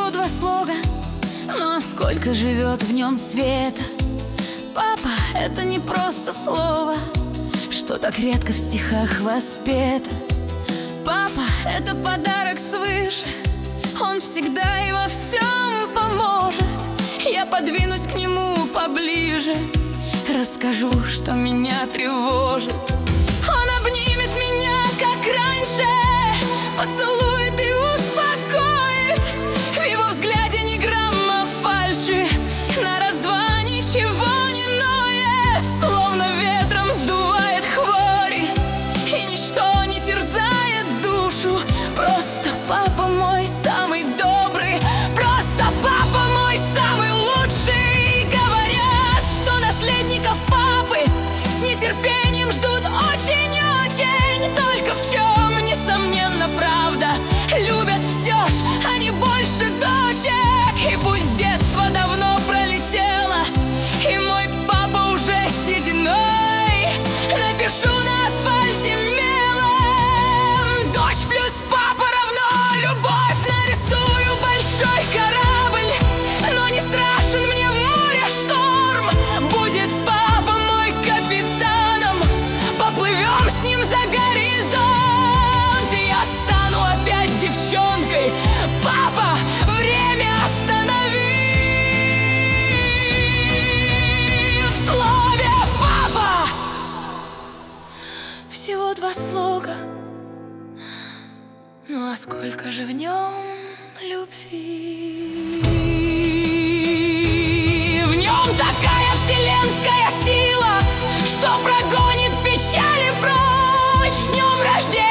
Всего два слога, но сколько живет в нем света. Папа — это не просто слово, что так редко в стихах воспето. Папа — это подарок свыше, он всегда и во всем поможет. Я подвинусь к нему поближе, расскажу, что меня тревожит. Он обнимет меня, как раньше, поцелует и успокоит. В его взгляде ни грамма фальши, на раз-два ничего не ноет. Словно ветром сдувает хвори, и ничто не терзает душу. Просто папа мой самый добрый, просто папа мой самый лучший. Говорят, что наследников папы с нетерпением ждут очень-очень. Только в чем, несомненно, правда, любят все ж, они больше дочек. И пусть детство давно пролетело, и мой папа уже сединой, напишу на асфальте мелом: дочь плюс папа равно любовь. Нарисую большой корабль, но не страшен мне в море шторм. Будет папа мой капитаном, поплывем с ним за горизонт. Я стану опять девчонкой. Папа, время останови. В слове папа всего два слога, ну а сколько же в нем любви. В нем такая вселенская сила, что прогонит печали прочь. С днем рождения!